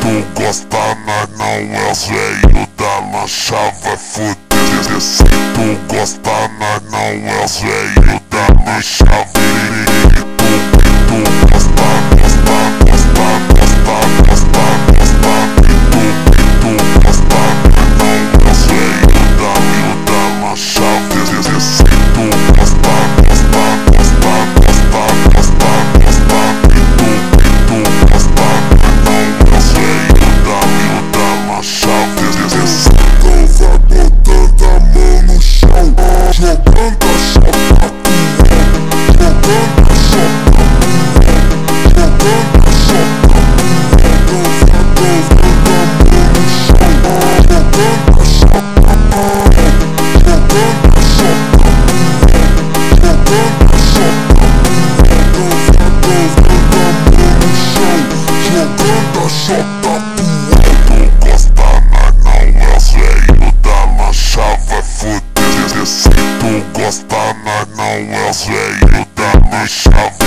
tu gosta, nós não é os velhos da lancha, vai foder. Se tu gosta, nós não é os velhos da lancha, tu gosta, gosta, gosta, gosta, gosta, gosta. Tu gosta, nós não é os velhos da lancha, se tu gosta, gosta, gosta, gosta, gosta, gosta. Tu gosta, nós não é os velhos da lancha, vai botando a mão no chão, jogando a chapa pro alto, jogando a chapa pro alto, jogando a chapa pro alto, botando a mão no chão, jogando a chapa pro alto, jogando a chapa pro alto, jogando a chapa pro alto, botando a mão no chão, jogando a chapa pro alto. Gosta, nós não é os velhos da lancha, vai foder. Se tu gosta, nós não é os velhos da lancha.